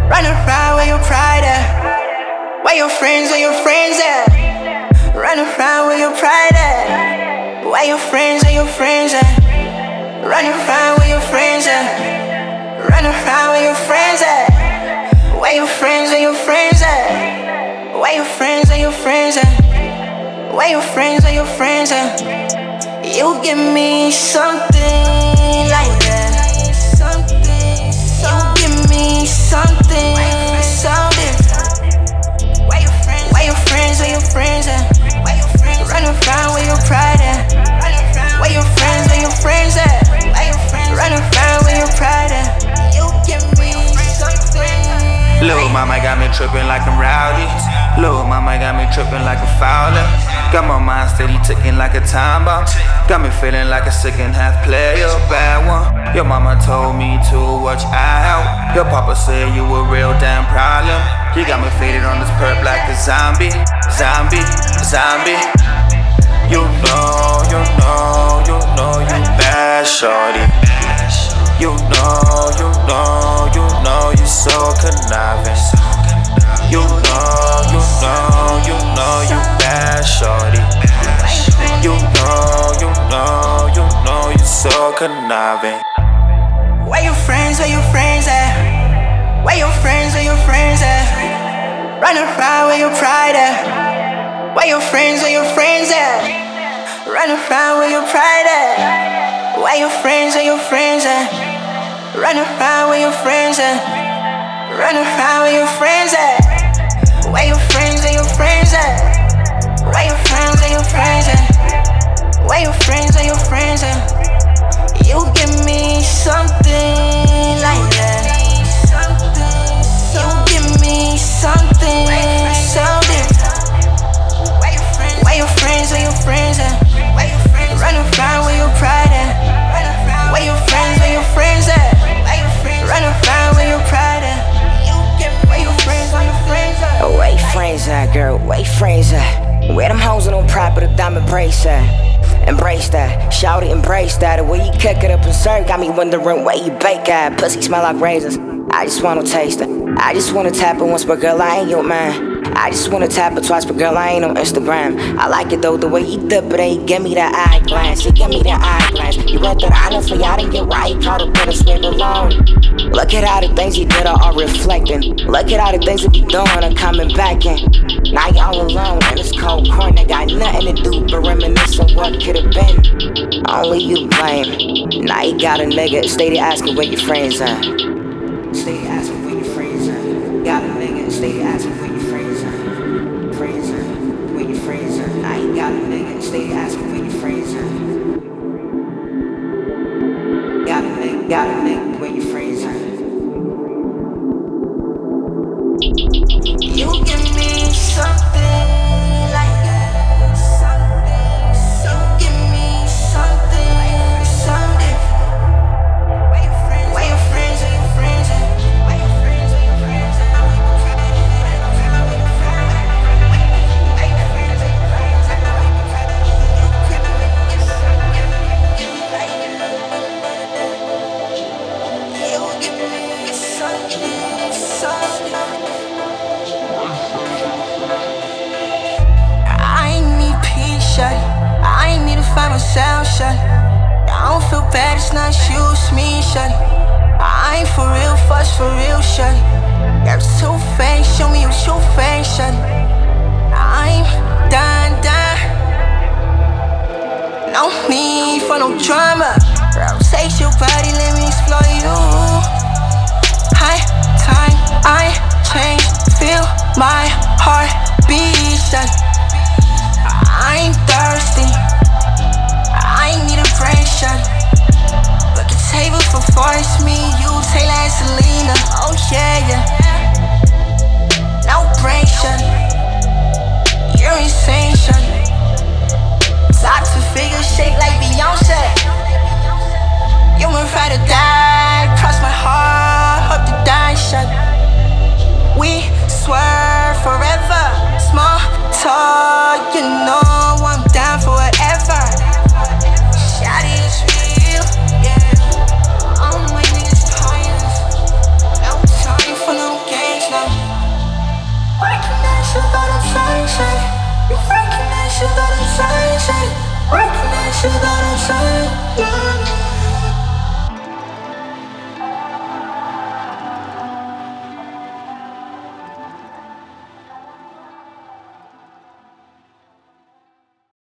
Run around where your pride at. Where your friends at? Run around where your pride at. Where your friends at? Run around where your friends at. Run around where your friends at. Where your friends at? Where your friends at? Where your friends at? You give me something like that. You give me something so different. Where your friends at? Run around where your pride at. Where your friends at? Run around where your pride at. You give me something. Lil' mama got me trippin' like I'm rowdy. Lil' mama got me trippin' like a fowler. Got my mind steady ticking like a time bomb. Got me feeling like a second half player, bad one. Your mama told me to watch out. Your papa said you a real damn problem. You got me faded on this perp like a zombie. You know, you bad shorty. You know, you so conniving. You know, you bad shorty. You know, you so conniving. Where your friends at? Where your friends at? Run around where your pride at. Where your friends at? Run around where your pride at. Where your friends at? Run around where your friends at. Run around where your friends at. Where your friends at? Where your friends at? Where your friends at? You give me something like that. You give me something so different. Where your friends at? Run around where your pride at. Where your friends at? Run around where your pride at. Where your friends at? Oh, where your friends at, girl? Where your friends at? Where them hoes with no pride but a diamond brace at? Embrace that, shout it, embrace that. The way you cook it up and serve got me wondering where you bake at. Pussy smell like raisins, I just wanna taste it. I just wanna tap it once, but girl, I ain't your man. I just wanna tap it twice, but girl, I ain't on Instagram. I like it though, the way you dip it, ain't give me that eye glance. You give me that eye glance. You went to the island for y'all didn't get right, caught up in a slip alone. Look at all the things you did are all reflecting. Look at all the things that you doing are coming back in. Now you all alone in this cold corner, got nothing to do but reminisce of what could've been. Only you blame. Now you got a nigga steady asking where your friends at. Steady asking where your friends at. Got a nigga steady asking where your friends at. Friends at, where your friends at. Now you got a nigga steady asking where your friends at. Got a nigga where your friends at. You give me something like that. You give me something so different. Where your friends at? Where your friends at? You give me something so different. I ain't need peace, shawty. I ain't need to find myself, shawty. I don't feel bad, it's not you, it's me, shawty. I ain't for real, fuss for real, shawty. Got two face, show me your true face, shawty. I'm done. No need for no drama. Rotate your body, let me explore you. High time, I change, feel my heart beat, shawty. I ain't thirsty, I ain't need a brain shot. But the table for four, it's me, you, Taylor and Selena. Oh yeah. No brain shot. You're insane shot. Top to figure shake like Beyonce. You would rather die, cross my heart, hope to die shot. We swear forever, small talk, you know I'm down for whatever. Shawty is real, yeah. All my niggas pointless. shit that I'm saying, shit. You freaking that shit that I'm saying, shit. Freaking that shit that I'm saying, yeah.